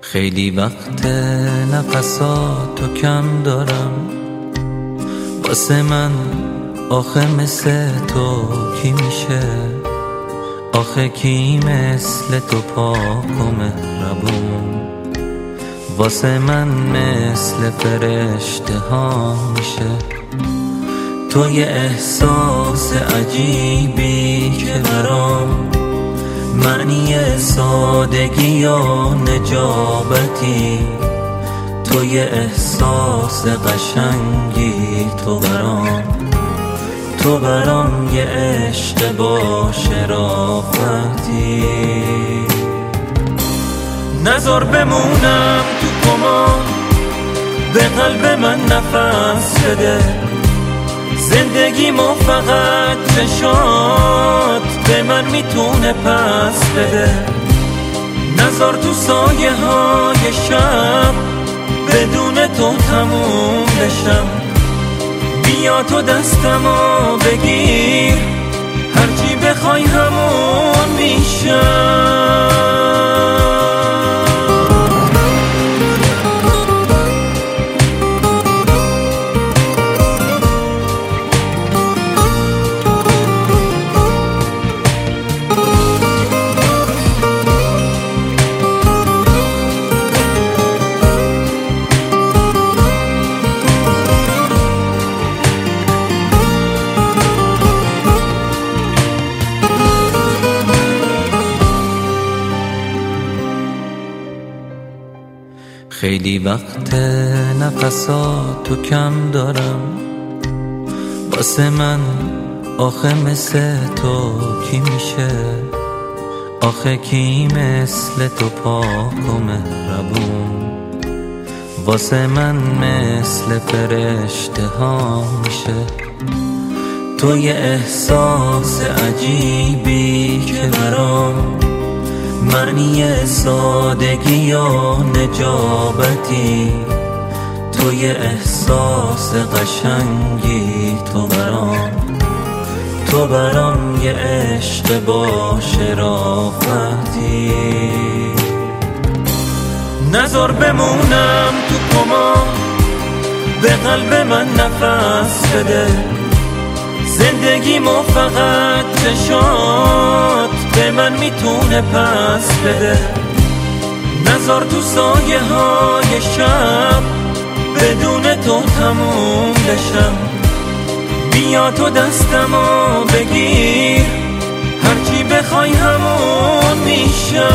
خیلی وقت نفساتو کم دارم، واسه من آخه مثل تو کی میشه؟ آخه کی مثل تو پاک و مهربون؟ واسه من مثل فرشته ها میشه؟ تو یه احساس عجیبی که برام معنی سادگی و نجابتی، تو یه احساس قشنگی، تو برام یه عشق با شرافتی. نذار بمونم تو کمان، به قلب من نفس بده، زندگیمو فقط چشات به من میتونه پس بده. نذار تو سایه های شب بدون تو تموم بشم، بیا تو دستمو بگیر، هرچی بخوای همون میشم. خیلی وقت نفساتو کم دارم، واسه من آخه مثل تو کی میشه؟ آخه کی مثل تو پاک و مهربون؟ واسه من مثل فرشته ها میشه؟ تو یه احساس عجیبی که برام معنی سادگی و نجابتی، تو یه احساس قشنگی، تو برام یه عشق با شرافتی. نذار بمونم تو کمان، به قلب من نفس بده، زندگیمو فقط چشات به من میتونه پس بده. نذار تو سایه های شب بدون تو تموم بشم، بیا تو دستمو بگیر، هرچی بخوای همون میشم.